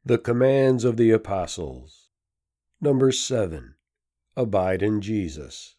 The commands of the apostles. Number 7. Abide in Jesus.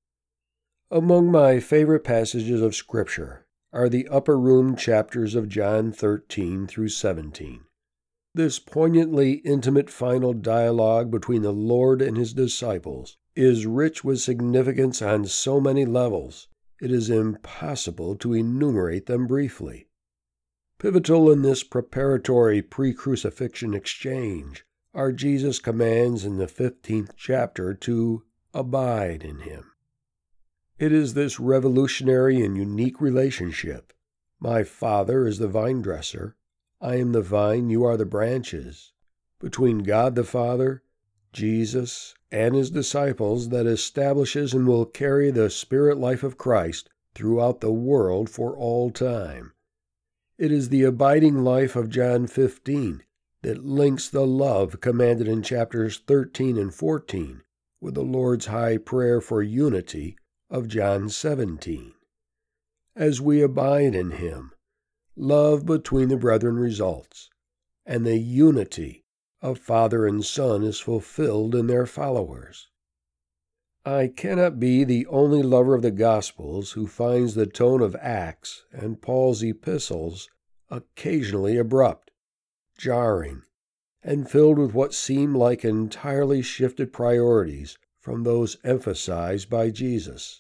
Among my favorite passages of Scripture are the upper room chapters of John 13 through 17. This poignantly intimate final dialogue between the Lord and his disciples is rich with significance on so many levels, it is impossible to enumerate them briefly. Pivotal in this preparatory pre-crucifixion exchange are Jesus' commands in the 15th chapter to abide in him. It is this revolutionary and unique relationship. My Father is the vine dresser. I am the vine, you are the branches. Between God the Father, Jesus, and his disciples that establishes and will carry the spirit life of Christ throughout the world for all time. It is the abiding life of John 15 that links the love commanded in chapters 13 and 14 with the Lord's high prayer for unity of John 17. As we abide in him, love between the brethren results, and the unity of Father and Son is fulfilled in their followers. I cannot be the only lover of the Gospels who finds the tone of Acts and Paul's epistles occasionally abrupt, jarring, and filled with what seem like entirely shifted priorities from those emphasized by Jesus.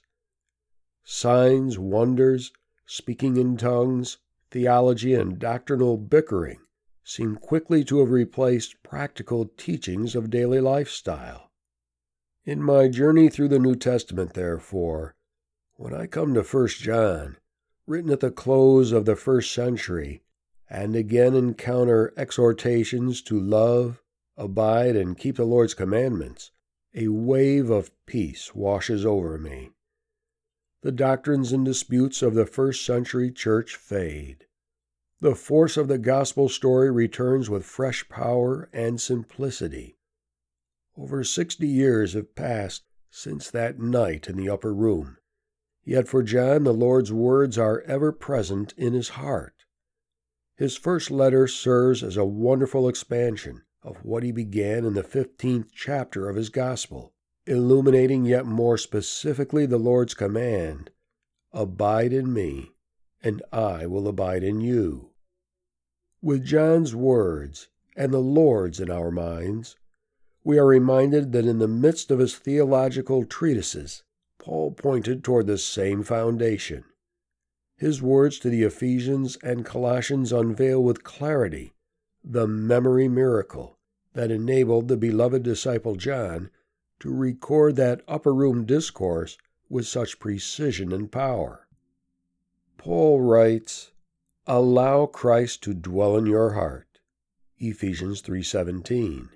Signs, wonders, speaking in tongues, theology, and doctrinal bickering seem quickly to have replaced practical teachings of daily lifestyle. In my journey through the New Testament, therefore, when I come to 1 John, written at the close of the first century, and again encounter exhortations to love, abide, and keep the Lord's commandments, a wave of peace washes over me. The doctrines and disputes of the first century church fade. The force of the gospel story returns with fresh power and simplicity. Over 60 years have passed since that night in the upper room, yet for John the Lord's words are ever present in his heart. His first letter serves as a wonderful expansion of what he began in the 15th chapter of his gospel, illuminating yet more specifically the Lord's command, "Abide in me, and I will abide in you." With John's words and the Lord's in our minds, we are reminded that in the midst of his theological treatises, Paul pointed toward the same foundation. His words to the Ephesians and Colossians unveil with clarity the memory miracle that enabled the beloved disciple John to record that upper room discourse with such precision and power. Paul writes, "Allow Christ to dwell in your heart," Ephesians 3:17.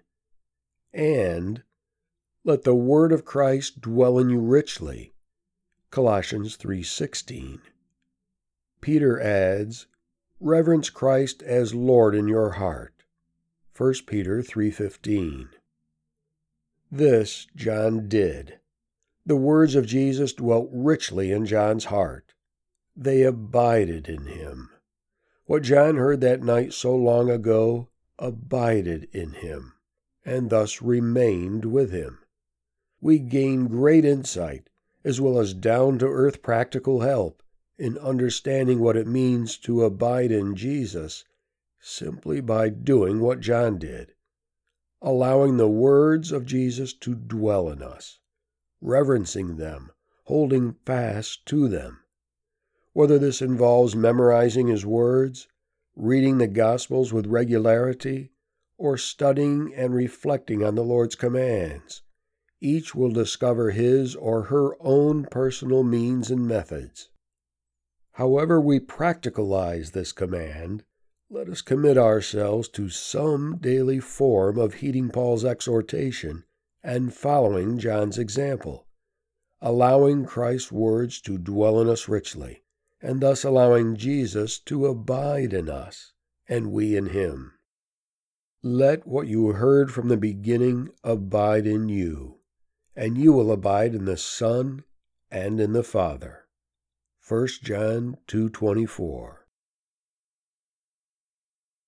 And "Let the word of Christ dwell in you richly," Colossians 3:16. Peter adds, "Reverence Christ as Lord in your heart," 1 Peter 3:15. This John did. The words of Jesus dwelt richly in John's heart. They abided in him. What John heard that night so long ago abided in him, and thus remained with him. We gain great insight, as well as down-to-earth practical help, in understanding what it means to abide in Jesus, simply by doing what John did, allowing the words of Jesus to dwell in us, reverencing them, holding fast to them. Whether this involves memorizing his words, reading the Gospels with regularity, or studying and reflecting on the Lord's commands, each will discover his or her own personal means and methods. However we practicalize this command, let us commit ourselves to some daily form of heeding Paul's exhortation and following John's example, allowing Christ's words to dwell in us richly, and thus allowing Jesus to abide in us, and we in him. Let what you heard from the beginning abide in you, and you will abide in the Son and in the Father. 1 John 2:24.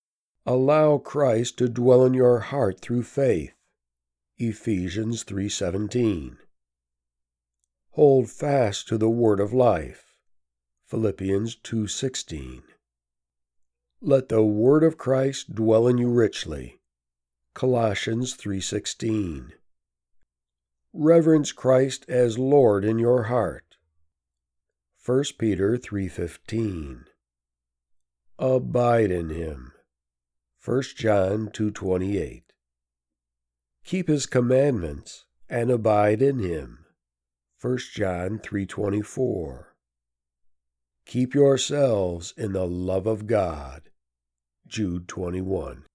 Allow Christ to dwell in your heart through faith. Ephesians 3:17. Hold fast to the word of life. Philippians 2:16. Let the word of Christ dwell in you richly. Colossians 3:16. Reverence Christ as Lord in your heart. 1 Peter 3:15. Abide in him. 1 John 2:28. Keep his commandments and abide in him. 1 John 3:24. Keep yourselves in the love of God. Jude 21.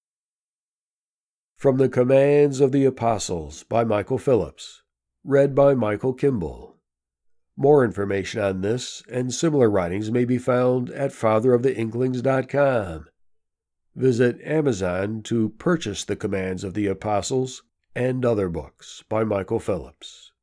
From the Commands of the Apostles by Michael Phillips. Read by Michael Kimball. More information on this and similar writings may be found at fatheroftheinklings.com. Visit Amazon to purchase the Commands of the Apostles and other books by Michael Phillips.